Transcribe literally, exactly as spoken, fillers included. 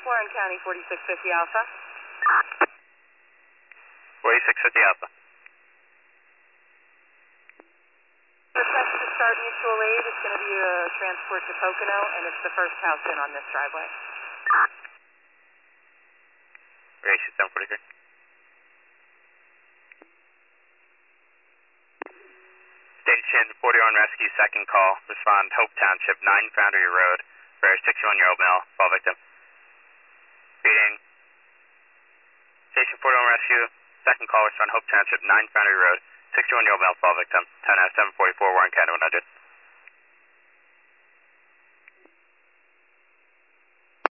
Warren County, forty-six fifty Alpha. forty-six fifty Alpha. Request to start mutual aid. It's going to be a transport to Pocono, and it's the first house in on this driveway. Racing seven forty-three. Station forty-one Rescue, second call. Respond Hope Township, nine Foundry Road, for a sixty-one-year-old male, fall victim. Reading. Station forty-one Rescue, second call. Respond Hope Township, nine Foundry Road, sixty-one-year-old male, fall victim. ten F seven forty-four, Warren County one hundred.